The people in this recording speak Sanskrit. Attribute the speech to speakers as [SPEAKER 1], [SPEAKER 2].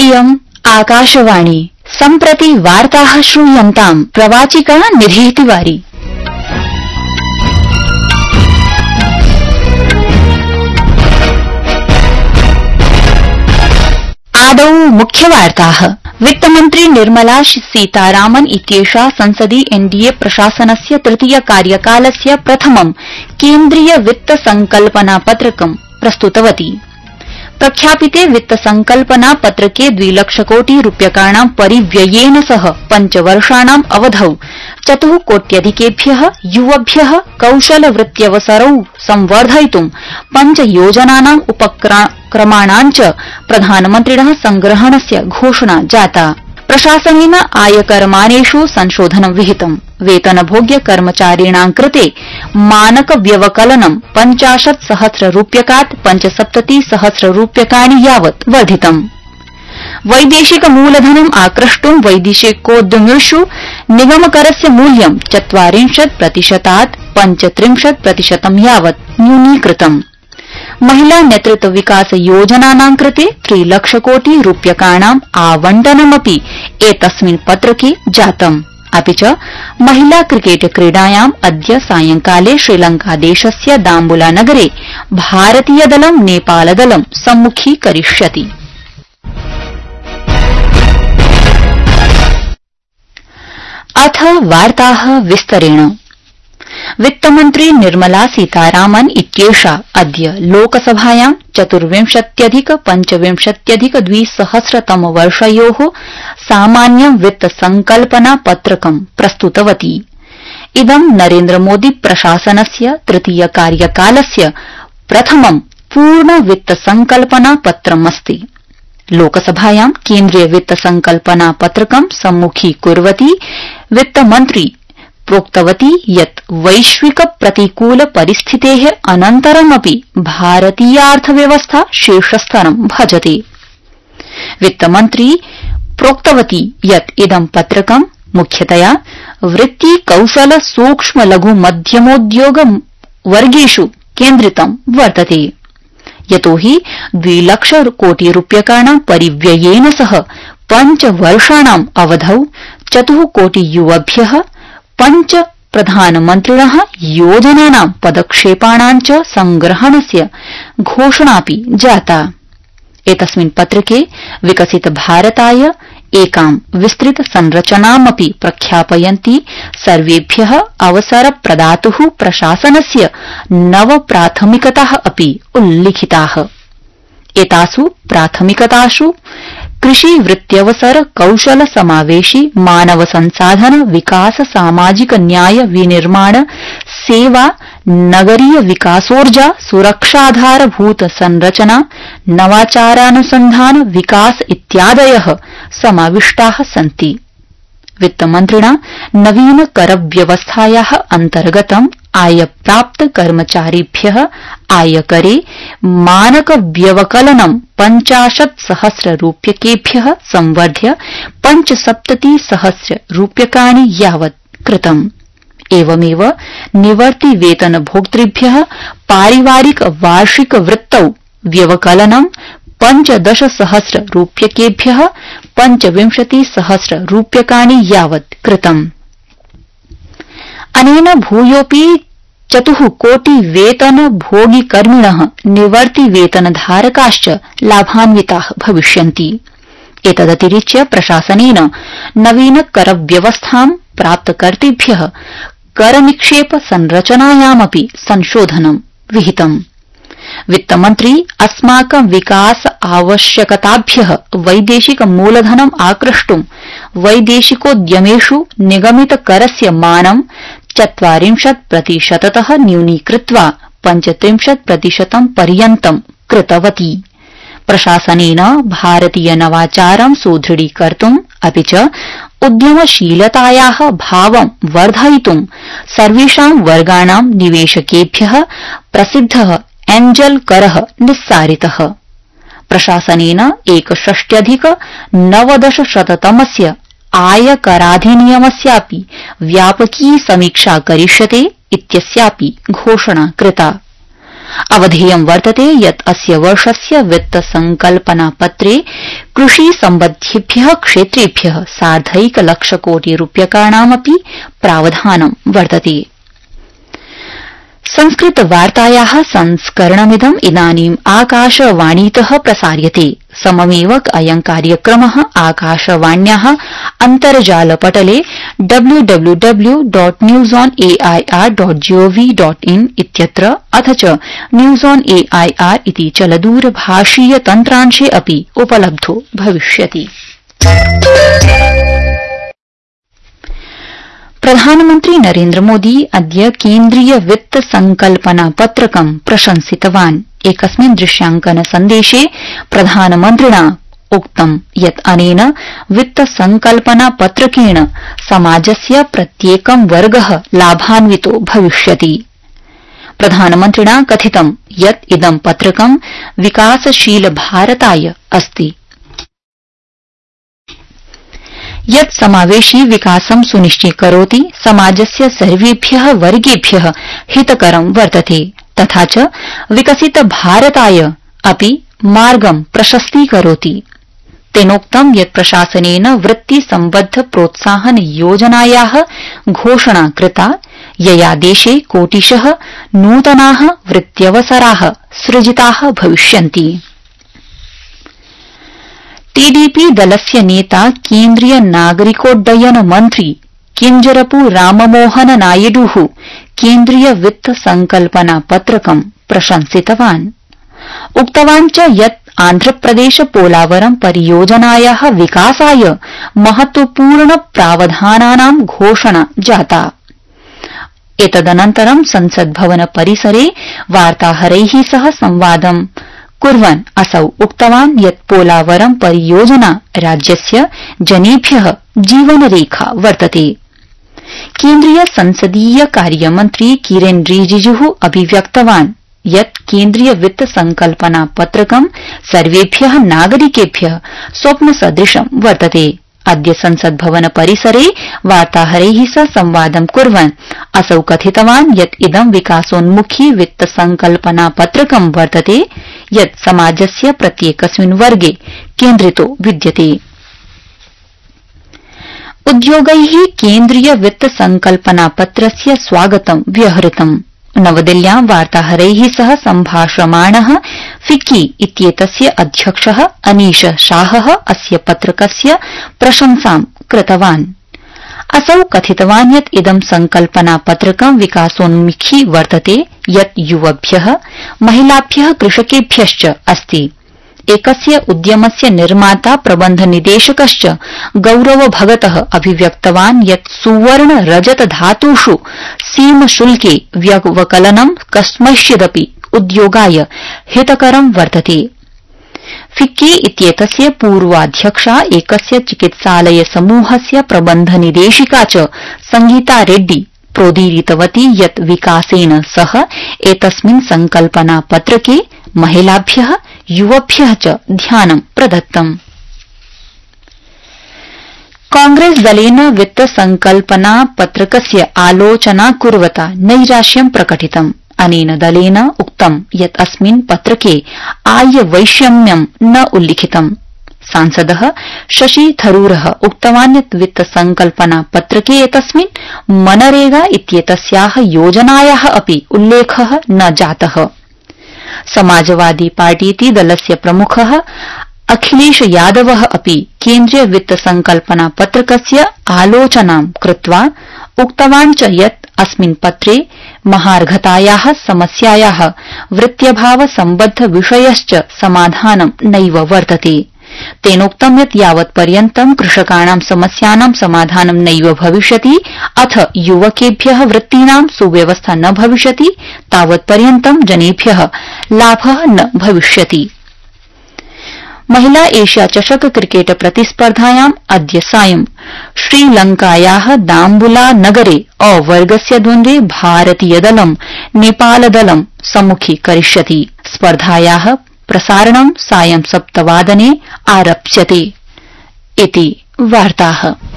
[SPEAKER 1] इयम् आकाशवाणी सम्प्रति वार्ताः श्रूयन्ताम् प्रवाचिका निधिः तिवारी। आदौ मुख्यवार्ताः। वित्तमन्त्री निर्मला सीतारामन् इत्येषा संसदि एनडीए प्रशासनस्य तृतीय कार्यकालस्य प्रथमं केन्द्रीय वित्त संकल्पनापत्रकं प्रस्तुतवती। प्रख्यापिते वित्त संकल्पना पत्रके 2 लाख कोटि रूप्यकाणां परिव्ययेन सह 5 वर्षाणाम् अवधौ 4 कोट्यधिकेभ्यः युवभ्यः कौशलवृत्त्यवसरौ संवर्धयितुं 5 योजनानाम् उपक्रमाणां च प्रधानमन्त्रिणः संग्रहणस्य घोषणा जाता। प्रशासनेन आयकरमानेषु संशोधनं विहितम्। वेतनभोग्य कर्मचारिणां कृते मानक व्यवकलनं 50,000 रूप्यकात् 75,000 रूप्यकाणि यावत् वर्धितम्। वैदेशिक मूलधनम् आक्रष्टुं वैदेशिकोद्यमेषु निगमकरस्य मूल्यं 40% 35% यावत् न्यूनीकृतम्। महिला नेतृत्व विकास योजनानां कृते 3 लाख कोटि रूप्यकाणाम् आवंटनमपि एतस्मिन् पत्रके जातम्। अपि च महिला क्रिकेट क्रीडायाम् अद्य सायंकाले श्रीलंकादेशस्य दाम्बुला नगरे भारतीयदलं नेपालदलं सम्मुखीकरिष्यति। अथ वार्ताः विस्तरेण। वित्तमन्त्री निर्मला सीतारामन् इत्येषा अद्य लोकसभायां 24-पंचविंशत्यधिक-द्विसहस्रतमवर्षयोः सामान्य वित्त संकल्पना पत्रकं प्रस्तुतवती। इदं नरेन्द्रमोदी प्रशासनस्य तृतीय कार्यकालस्य प्रथमं पूर्ण वित्त संकल्पना पत्रमस्ति। लोकसभायां केन्द्रीय वित्त संकल्पना पत्रकं सम्मुखीकुर्वती वित्तमन्त्री प्रोक्तवती यत् वैश्विक प्रतिकूल परिस्थितेः अनन्तरमपि भारतीयार्थव्यवस्था शीर्षस्थानं भजते। वित्तमन्त्री प्रोक्तवती यत् इदं पत्रकं मुख्यतया वृत्ति कौशल सूक्ष्म लघु मध्यमोद्योग वर्गेषु केन्द्रितं वर्तते। यतो हि 2 लाख कोटि रूप्यकाणां परिव्ययेन सह 5 वर्षाणाम् अवधौ 4 कोटि युवभ्यः 5 प्रधानमन्त्रिणः योजनानां पदक्षेपाणां च संग्रहणस्य घोषणापि जाता। एतस्मिन् पत्रके विकसित भारताय एकां विस्तृत संरचनामपि प्रख्यापयन्ती सर्वेभ्यः अवसर प्रदातुः प्रशासनस्य 9 प्राथमिकताः अपि उल्लिखिताः। एतासु प्राथमिकतासु कृषि वृत्त्यवसर कौशल समावेशी मानव संसाधन विकास सामाजिक न्याय विनिर्माण सेवा नगरीय विकासोर्जा सुरक्षाधारभूत संरचना नवाचारानुसंधान विकास इत्यादयः समाविष्टाः सन्ति। वित्तमन्त्रिणा नवीन कर व्यवस्थायाः अन्तर्गतं आयप्राप्त कर्मचारिभ्यः आयकरे मानक व्यवकलनं 50,000 रूप्यकेभ्यः संवर्ध्य 75,000 रूप्यकाणि यावत् कृतम्। एवमेव निवर्ति वेतन भोक्तृभ्यः पारिवारिक वार्षिक वृत्तौ व्यवकलनं 15,000 रूप्यकेभ्यः 25,000 रूप्यकाणि यावत् कृतम्। अनेन भूयोऽपि 4 कोटि वेतन भोगी कर्मिणः निवर्ति वेतनधारकाश्च लाभान्विताः भविष्यन्ति। एतदतिरिच्य प्रशासनेन नवीन कर व्यवस्थां प्राप्तकर्तृभ्यः कर निक्षेप संरचनायामपि संशोधनं विहितम्। वित्तमन्त्री अस्माकं विकास आवश्यकताभ्यः वैदेशिक मूलधनम् आक्रष्टुं वैदेशिकोद्यमेषु निगमित करस्य मानं 40% न्यूनीकृत्वा 35% पर्यन्तं कृतवती। प्रशासनेन भारतीय नवाचारं सुदृढीकर्तुम् अपि च उद्यमशीलतायाः भावं वर्धयितुं सर्वेषां वर्गाणां निवेशकेभ्यः प्रसिद्धः एंजल करः निस्सारितः। प्रशासनेन 61-19-तमस्य आयकराधिनियमस्यापि व्यापकी समीक्षा करिष्यते इत्यस्यापि घोषणा कृता। अवधेयं वर्तते यत् अस्य वर्षस्य वित्त संकल्पना पत्रे कृषि सम्बद्धेभ्यः क्षेत्रेभ्यः 1.5 लाख कोटि रूप्यकाणामपि प्रावधानं वर्तते। संस्कृत वार्तायाः संस्करणमिदं इदानीं आकाशवाणीतः प्रसार्यते। सममेव अयं कार्यक्रमः आकाशवाण्याः अन्तर्जालपटले www.newsonair.gov.in इत्यत्र अथ च न्यूज ऑन एआईआर इति चलदूरभाषीय तन्त्रांशे अपि उपलब्धो भविष्यति। प्रधानमन्त्री नरेन्द्र मोदी अद्य केन्द्रीय वित्त संकल्पना पत्रकं प्रशंसितवान्। एकस्मिन् दृश्यांकन सन्देशे प्रधानमन्त्रिणा उक्तं यत् अनेन वित्त संकल्पना पत्रकेण समाजस्य प्रत्येकं वर्गः लाभान्वितो भविष्यति। प्रधानमन्त्रिणा कथितं यत् इदं पत्रकं विकासशील भारताय अस्ति, यत् समावेशी विकासं सुनिश्चीकरोति, समाजस्य सर्वेभ्यः वर्गेभ्यः हितकरं वर्तते, तथा च विकसित भारताय अपि मार्गं प्रशस्तीकरोति। तेनोक्तं यत् प्रशासनेन वृत्ति सम्बद्ध प्रोत्साहन योजनायाः घोषणा कृता, यया देशे कोटिशः नूतनाः वृत्त्यवसराः सृजिताः भविष्यन्ति। टीडीपी दलस्य नेता केन्द्रीय नागरिकोड्डयन मन्त्री किंजरपु राममोहन नायडुः केन्द्रीय वित्त संकल्पना पत्रकं प्रशंसितवान्। उक्तवान् च यत् आन्ध्रप्रदेश पोलावरं परियोजनायाः विकासाय महत्वपूर्ण प्रावधानानां घोषणा जाता। एतदनन्तरं संसद् भवन परिसरे वार्ताहरैः सह संवादं कुर्वन् असौ उक्तवान् यत् पोलावरं परियोजना राज्यस्य जनेभ्यः जीवनरेखा वर्तते। केन्द्रीय संसदीय कार्यमन्त्री किरेन रिजिजुः अभिव्यक्तवान् यत् केन्द्रीय वित्त संकल्पना पत्रकं सर्वेभ्यः नागरिकेभ्यः स्वप्नसदृशं वर्तते। अद्य संसद् भवन परिसरे वार्ताहरैः सह संवादं कुर्वन् असौ कथितवान् यत् इदं विकासोन्मुखी वित्त संकल्पना पत्रकं वर्तते, यत् समाजस्य प्रत्येकस्मिन् वर्गे केन्द्रितो विद्यते। उद्योगैः केन्द्रीय वित्त संकल्पना पत्रस्य स्वागतं व्यहृतम्। नवदिल्ल्यां वार्ताहरैः सह सम्भाषमाणः फिक्की इत्येतस्य अध्यक्षः अनीश शाहः अस्य पत्रकस्य प्रशंसां कृतवान्। असौ कथितवान् यत् इदं संकल्पना पत्रकं विकासोन्मुखी वर्तते, यत् युवभ्यः, महिलाभ्यः, कृषकेभ्यश्च अस्ति। एकस्य उद्यमस्य निर्माता प्रबन्ध निदेशकश्च गौरव भगतः अभिव्यक्तवान् यत् सुवर्ण रजत धातुषु सीमशुल्के व्यवकलनं कस्मैश्चिदपि उद्योगाय हितकरं वर्तते। फिक्की इत्येतस्य पूर्वाध्यक्षा एकस्य चिकित्सालय समूहस्य प्रबन्ध निदेशिका च संगीता रेड्डी प्रोदीरितवती यत् विकासेन सह एतस्मिन् संकल्पना पत्रके महिलाभ्यः, युवभ्यः च ध्यानं प्रदत्तम्। कांग्रेस दलेन वित्त संकल्पना पत्रकस्य आलोचना कुर्वता नैराश्यं प्रकटितम्। अनेन दलेन उक्तं यत् अस्मिन् पत्रके आय वैषम्यं न उल्लिखितम्। सांसदः शशि थरूरः उक्तवान् यत् वित्त संकल्पना पत्रके एतस्मिन् मनरेगा इत्येतस्याः योजनायाः अपि उल्लेखः न जातः। समाजवादी पार्टीति दलस्य प्रमुखः अखिलेश यादवः अपि केन्द्रीय वित्त संकल्पना पत्रकस्य आलोचनां कृत्वा उक्तवान् च यत् अस्मिन् पत्रे महार्घतायाः समस्यायाः वृत्यभाव सम्बद्ध विषयश्च समाधानं नैव वर्तते। तेनोक्तं यत् यावत्पर्यन्तं कृषकाणां समस्यानां समाधानं नैव भविष्यति अथ युवकेभ्यः वृत्तीनां सुव्यवस्था न भविष्यति तावत्पर्यन्तं जनेभ्यः लाभः न भविष्यति। महिला एशिया चषक क्रिकेट प्रतिस्पर्धायाम् अद्य सायं श्रीलंकायाः दाम्बुला नगरे अवर्गस्य द्वन्द्वे भारतीयदलं नेपालदलं सम्मुखीकरिष्यति। स्पर्धायाः प्रसारणं सायं 7 वादने आरप्स्यते। इति वार्ताः।